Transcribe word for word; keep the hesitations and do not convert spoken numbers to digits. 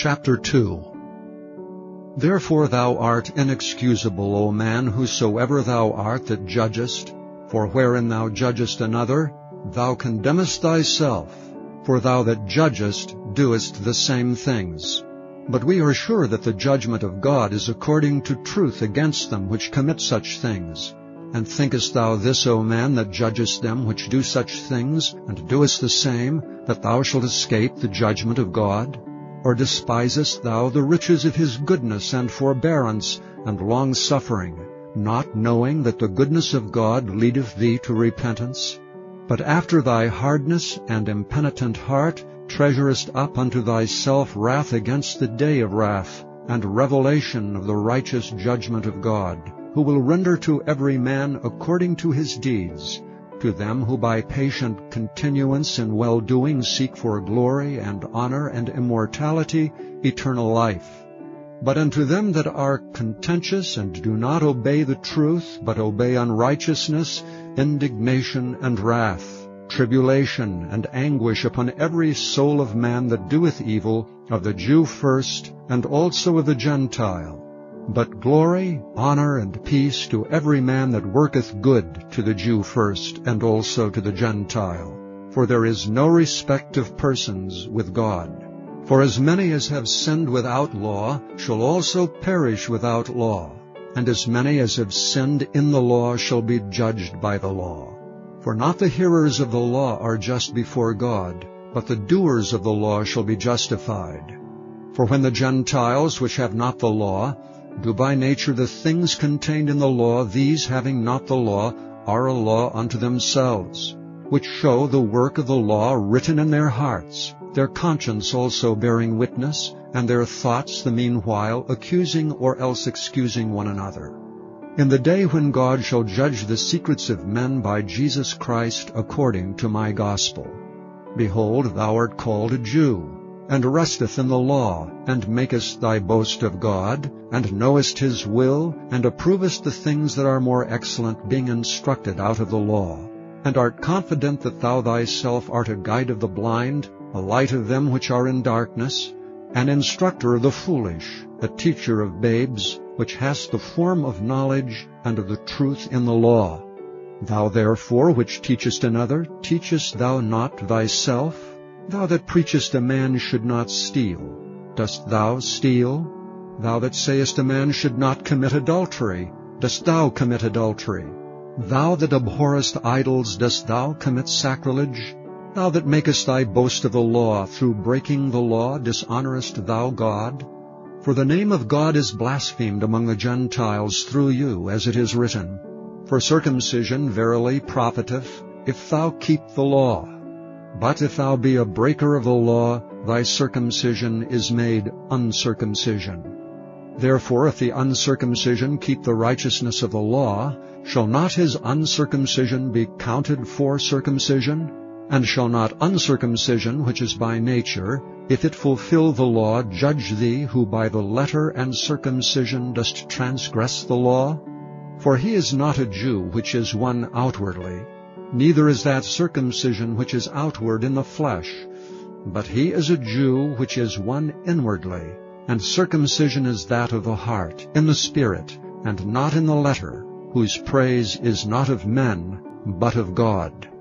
Chapter two. Therefore thou art inexcusable, O man, whosoever thou art that judgest, for wherein thou judgest another, thou condemnest thyself, for thou that judgest doest the same things. But we are sure that the judgment of God is according to truth against them which commit such things. And thinkest thou this, O man, that judgest them which do such things, and doest the same, that thou shalt escape the judgment of God? Or despisest thou the riches of his goodness and forbearance and long-suffering, not knowing that the goodness of God leadeth thee to repentance? But after thy hardness and impenitent heart treasurest up unto thyself wrath against the day of wrath, and revelation of the righteous judgment of God, who will render to every man according to his deeds, to them who by patient continuance in well-doing seek for glory and honor and immortality, eternal life. But unto them that are contentious and do not obey the truth, but obey unrighteousness, indignation and wrath, tribulation and anguish upon every soul of man that doeth evil, of the Jew first, and also of the Gentile. But glory, honor, and peace to every man that worketh good, to the Jew first, and also to the Gentile. For there is no respect of persons with God. For as many as have sinned without law shall also perish without law, and as many as have sinned in the law shall be judged by the law. For not the hearers of the law are just before God, but the doers of the law shall be justified. For when the Gentiles, which have not the law, do by nature the things contained in the law, these having not the law are a law unto themselves, which show the work of the law written in their hearts, their conscience also bearing witness, and their thoughts the meanwhile accusing or else excusing one another. In the day when God shall judge the secrets of men by Jesus Christ according to my gospel. Behold, thou art called a Jew, and resteth in the law, and makest thy boast of God, and knowest his will, and approvest the things that are more excellent, being instructed out of the law, and art confident that thou thyself art a guide of the blind, a light of them which are in darkness, an instructor of the foolish, a teacher of babes, which hast the form of knowledge and of the truth in the law. Thou therefore which teachest another, teachest thou not thyself? Thou that preachest a man should not steal, dost thou steal? Thou that sayest a man should not commit adultery, dost thou commit adultery? Thou that abhorrest idols, dost thou commit sacrilege? Thou that makest thy boast of the law, through breaking the law dishonorest thou God? For the name of God is blasphemed among the Gentiles through you, as it is written, For circumcision verily profiteth, if thou keep the law. But if thou be a breaker of the law, thy circumcision is made uncircumcision. Therefore if the uncircumcision keep the righteousness of the law, shall not his uncircumcision be counted for circumcision? And shall not uncircumcision, which is by nature, if it fulfill the law, judge thee, who by the letter and circumcision dost transgress the law? For he is not a Jew which is one outwardly, neither is that circumcision which is outward in the flesh, but he is a Jew which is one inwardly, and circumcision is that of the heart, in the spirit, and not in the letter, whose praise is not of men, but of God.